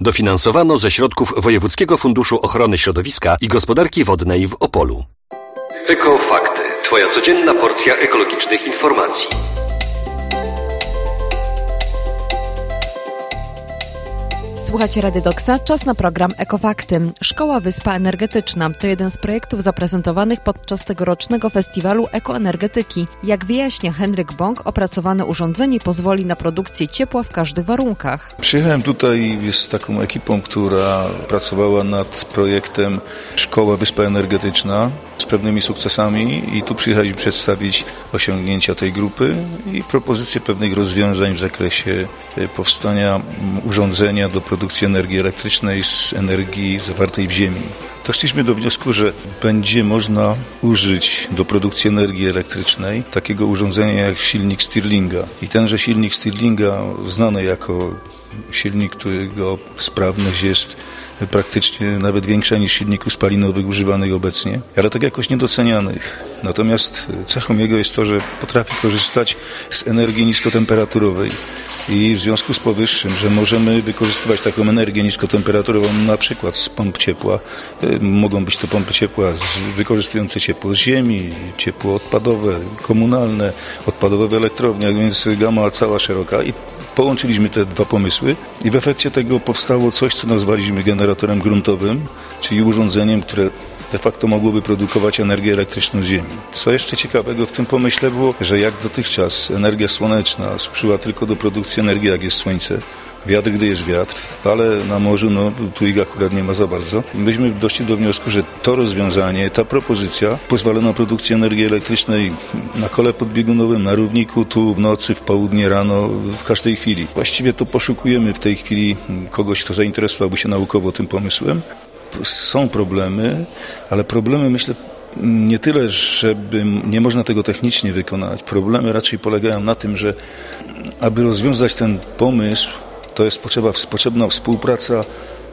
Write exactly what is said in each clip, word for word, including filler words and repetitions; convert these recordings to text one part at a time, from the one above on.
Dofinansowano ze środków Wojewódzkiego Funduszu Ochrony Środowiska i Gospodarki Wodnej w Opolu. Ekofakty. Twoja codzienna porcja ekologicznych informacji. Słuchacie Rady Doksa, czas na program Ekofakty. Szkoła Wyspa Energetyczna to jeden z projektów zaprezentowanych podczas tegorocznego festiwalu ekoenergetyki. Jak wyjaśnia Henryk Bąk, opracowane urządzenie pozwoli na produkcję ciepła w każdych warunkach. Przyjechałem tutaj z taką ekipą, która pracowała nad projektem Szkoła Wyspa Energetyczna z pewnymi sukcesami i tu przyjechaliśmy przedstawić osiągnięcia tej grupy i propozycje pewnych rozwiązań w zakresie powstania urządzenia do produkcji energii elektrycznej z energii zawartej w ziemi. Doszliśmy do wniosku, że będzie można użyć do produkcji energii elektrycznej takiego urządzenia jak silnik Stirlinga. I tenże silnik Stirlinga, znany jako silnik, którego sprawność jest praktycznie nawet większa niż silników spalinowych używanych obecnie, ale tak jakoś niedocenianych. Natomiast cechą jego jest to, że potrafi korzystać z energii niskotemperaturowej i w związku z powyższym, że możemy wykorzystywać taką energię niskotemperaturową na przykład z pomp ciepła. Mogą być to pompy ciepła wykorzystujące ciepło z ziemi, ciepło odpadowe, komunalne, odpadowe w elektrowniach, więc gama cała szeroka i połączyliśmy te dwa pomysły i w efekcie tego powstało coś, co nazwaliśmy generatorem gruntowym, czyli urządzeniem, które de facto mogłoby produkować energię elektryczną z ziemi. Co jeszcze ciekawego w tym pomyśle było, że jak dotychczas energia słoneczna służyła tylko do produkcji energii, jak jest słońce, wiatr, gdy jest wiatr, ale na morzu, no tu ich akurat nie ma za bardzo. Myśmy doszli do wniosku, że to rozwiązanie, ta propozycja pozwala na produkcję energii elektrycznej na kole podbiegunowym, na równiku, tu w nocy, w południe, rano, w każdej chwili. Właściwie to poszukujemy w tej chwili kogoś, kto zainteresowałby się naukowo tym pomysłem. Są problemy, ale problemy, myślę, nie tyle, żeby nie można tego technicznie wykonać. Problemy raczej polegają na tym, że aby rozwiązać ten pomysł, to jest potrzeba, potrzebna współpraca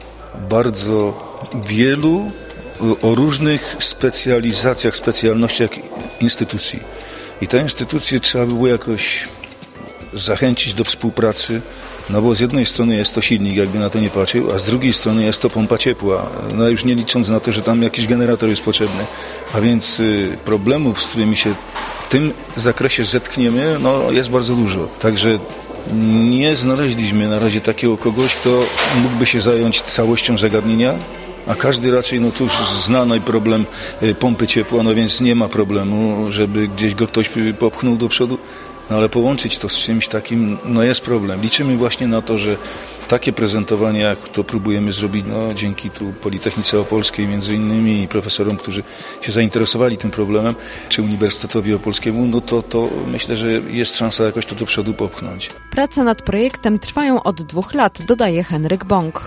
bardzo wielu o różnych specjalizacjach, specjalnościach instytucji. I te instytucje trzeba by było jakoś zachęcić do współpracy, no bo z jednej strony jest to silnik, jakby na to nie patrzył, a z drugiej strony jest to pompa ciepła, no już nie licząc na to, że tam jakiś generator jest potrzebny. A więc y, problemów, z którymi się w tym zakresie zetkniemy, no jest bardzo dużo. Także nie znaleźliśmy na razie takiego kogoś, kto mógłby się zająć całością zagadnienia, a każdy raczej, no tu zna no i problem pompy ciepła, no więc nie ma problemu, żeby gdzieś go ktoś popchnął do przodu. No ale połączyć to z czymś takim, no jest problem. Liczymy właśnie na to, że takie prezentowanie, jak to próbujemy zrobić, no dzięki tu Politechnice Opolskiej między innymi i profesorom, którzy się zainteresowali tym problemem, czy Uniwersytetowi Opolskiemu, no to, to myślę, że jest szansa jakoś to do przodu popchnąć. Prace nad projektem trwają od dwóch lat, dodaje Henryk Bąk.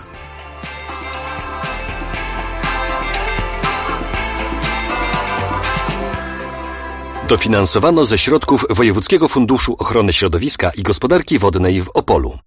Dofinansowano ze środków Wojewódzkiego Funduszu Ochrony Środowiska i Gospodarki Wodnej w Opolu.